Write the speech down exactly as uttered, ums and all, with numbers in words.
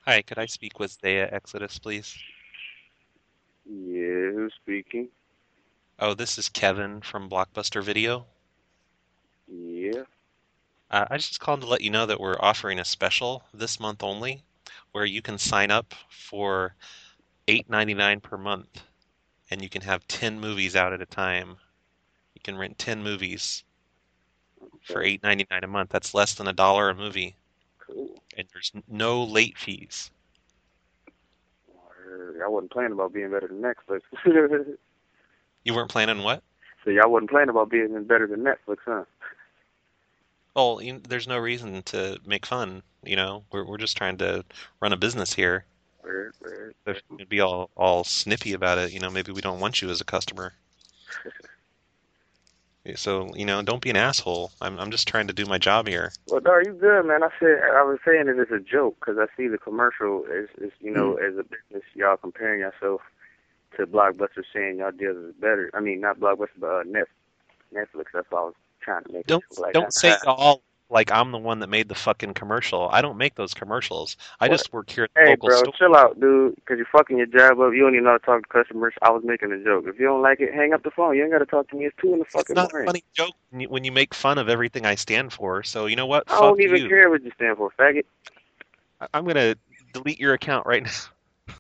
Hi, could I speak with Zaya Exodus, please? Yeah, who's speaking? Oh, this is Kevin from Blockbuster Video. Yeah. Uh, I just called to let you know that we're offering a special this month only, where you can sign up for eight ninety-nine per month, and you can have ten movies out at a time. You can rent ten movies for Okay. eight ninety-nine a month. That's less than a dollar a movie, Cool. and there's no late fees. Word. I wasn't planning about being better than Netflix. You weren't planning what? So y'all wasn't planning about being better than Netflix, huh? Oh, you, there's no reason to make fun. You know, we're we're just trying to run a business here. Word, word. If you'd be all all snippy about it, you know, maybe we don't want you as a customer. So, you know, don't be an asshole. I'm I'm just trying to do my job here. Well, dog, you good, man. I said I was saying it as a joke because I see the commercial as, as you know, as a business, y'all comparing yourself to Blockbuster, saying y'all deals is better. I mean, not Blockbuster, but uh, Net, Netflix. That's why I was trying to make it Don't seem like, don't say y'all like I'm the one that made the fucking commercial. I don't make those commercials. I what? just work here at the Hey, local bro, store. chill out, dude, because you're fucking your job up. You don't even know how to talk to customers. I was making a joke. If you don't like it, hang up the phone. You ain't got to talk to me. It's two in the It's fucking not a morning. funny joke when you, when you make fun of everything I stand for. So, you know what? I don't Fuck even you. care what you stand for, faggot. I, I'm gonna delete your account right now.